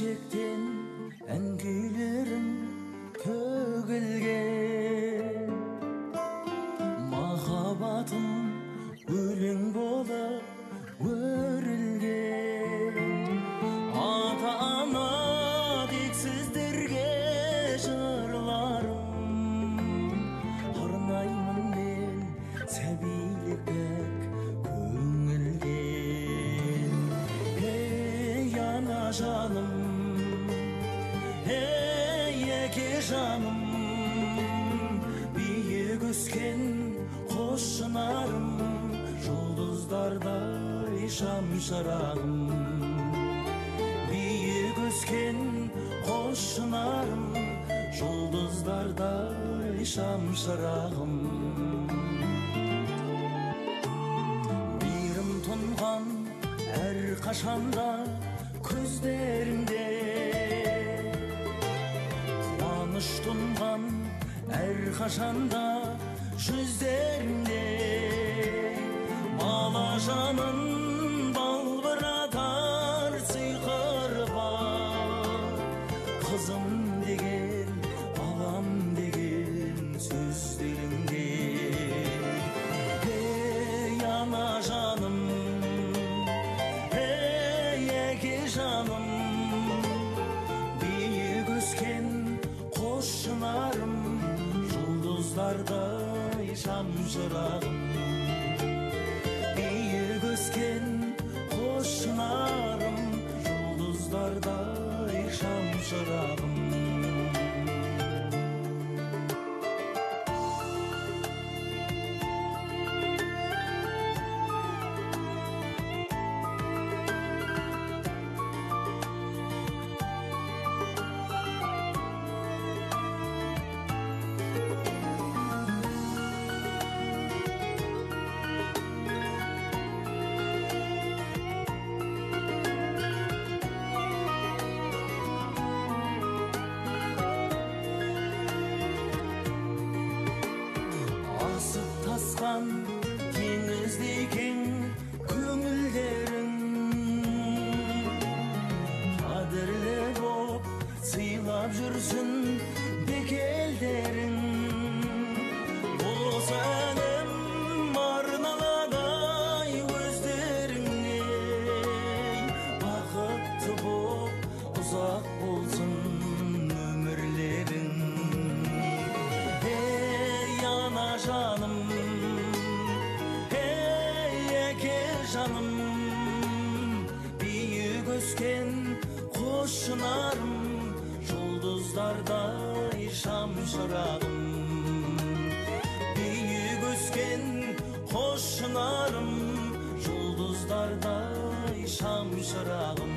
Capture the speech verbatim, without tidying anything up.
келешектен ән күйлерім төгілген, махаббатым өлең болып өрілген. Ата ана тексіздерге жырларым арнаймын мен сәбилік бәк көңілден. Ей ана жаным, ей әке жаным, биік өскен қос шынарым, жұлдыздардай шамшырағым. Биік өскен қос шынарым, жұлдыздардай шамшырағым. Мейірім тұнған әр қашанда көздеріңде, қуаныш тұнған әр қашанда жүздеріңде. Бала жанын балбыратар сиқыры бар, қызым деген, балам деген сөздеріңде. Ей ана жаным, ей әке жаным, биік өскен қос шынарым, жұлдыздардай шамшырағым. Биік өскен қос шынарым, жұлдыздардай шамшырағым. Тасқан теңіздей кең көңілдерің, қадірлі боп сыйлап жүрсін бекелдерің. Осы әнім арналадай өздеріңе, бақытты боп ұзақ болсын өмірлерің. Ей ана жаным, ей әке жаным, биік өскен қос шынарым, жұлдыздардай шамшырағым. Биік өскен қос шынарым, жұлдыздардай шамшырағым.